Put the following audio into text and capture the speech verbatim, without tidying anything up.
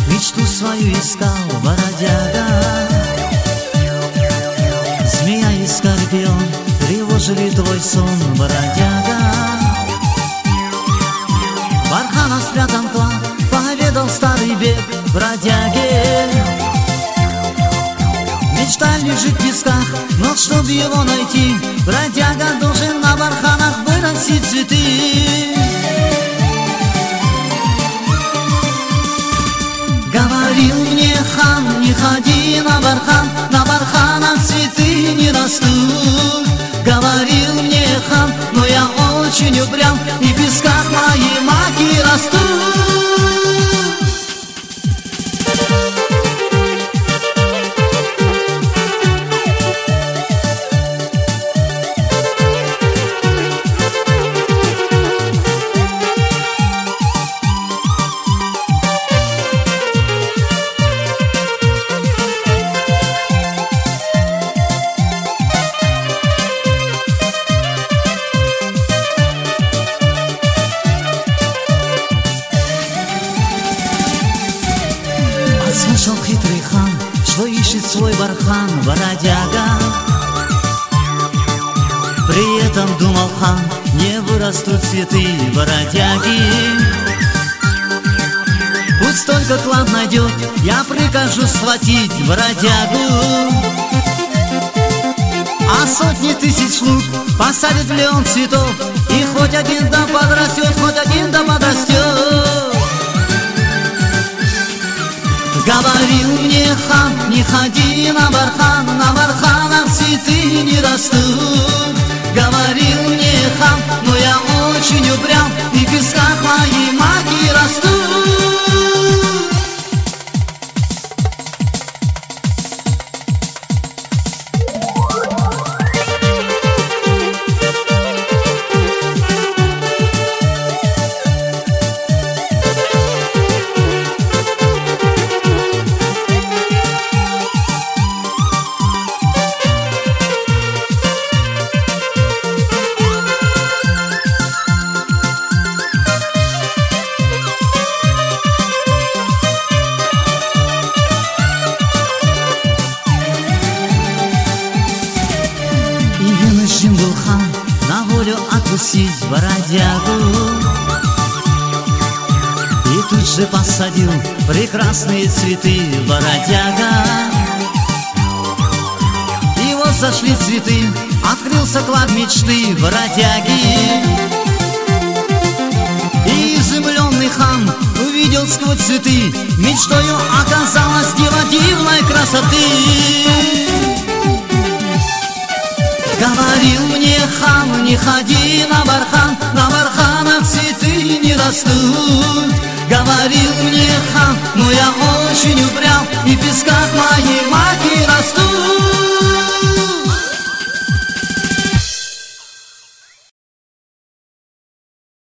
Мечту свою искал бродяга. Змея и скорпион тревожили твой сон, бродяга. В барханах спрятан клад, поведал старый бег бродяге. Мечта лежит в песках, но чтоб его найти, бродяга должен на барханах выносить цветы. Говорил мне хан, не ходи на бархан, на барханах цветы не растут. Говорил мне хан, но я очень упрям, и в песках мои маки растут. Слышал хитрый хан, что ищет свой бархан бродяга. При этом думал хан, не вырастут цветы бродяги. Пусть только клад найдет, я прикажу схватить бродягу. А сотни тысяч лук посадит в лен цветов, и хоть один да подрастет, хоть один да подрастет. Говорил мне хан, не ходи на бархан, на барханах цветы не растут. Говорил мне хан, но я очень упрям, и в песках мои маки растут. Вынужден был хан на волю отпустить бродягу, и тут же посадил прекрасные цветы бродяга. И вот зашли цветы, открылся клад мечты бродяги. И изумленный хан увидел сквозь цветы, мечтою оказалась дева дивной красоты. Говорил мне хан, не ходи на бархан, на барханах цветы не растут. Говорил мне хан, но я очень упрям, и в песках моих